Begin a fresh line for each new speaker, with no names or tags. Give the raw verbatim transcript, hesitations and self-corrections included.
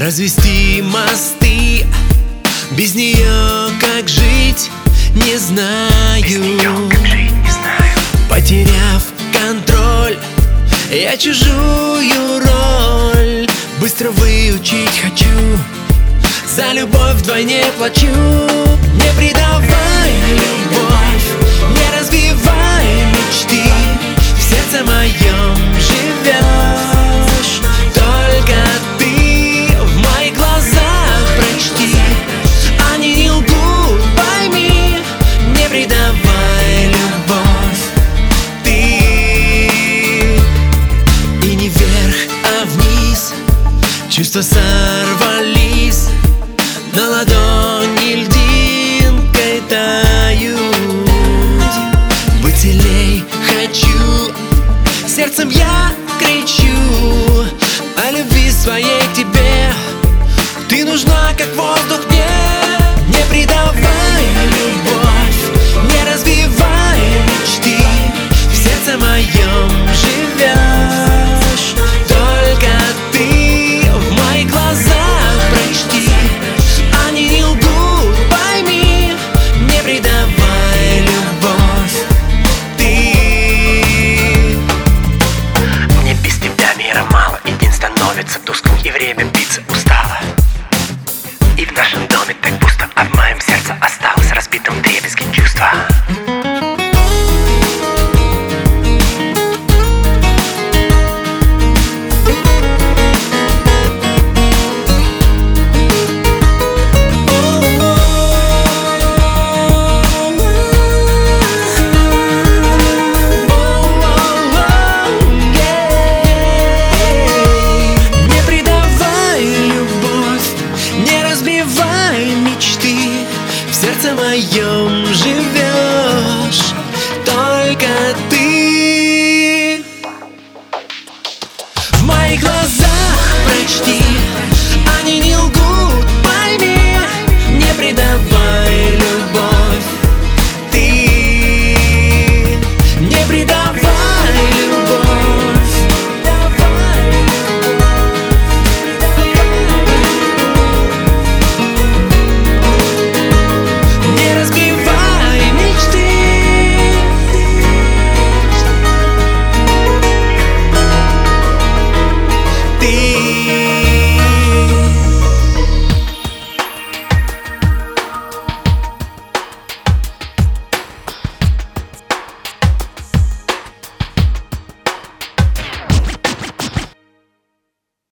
Развести мосты, без нее как жить, не знаю.
Без нее как жить, не знаю.
Потеряв контроль, я чужую роль быстро выучить хочу. За любовь вдвойне плачу. Не предавай любовь, не разбивай мечты. В сердце моем живешь только ты. В моих глазах прочти, они не лгут, пойми. Не предавай любовь ты. И не вверх, а вниз чувства сорвались, на ладони льдинкой тают. Быть сильней хочу, сердцем я кричу о любви своей к тебе. Ты нужна, как воздух мне. Не предавай любовь, не разбивай мечты. В сердце моем живешь только ты. В моих глазах прочти, они не лгут, пойми. Не предавай любовь ты.
Мне без тебя мира мало, и день становится тусклым, и время биться устало. И в нашем доме так пусто, а в моем сердце осталось разбитым вдребезги чувства.
В сердце моем живешь только ты.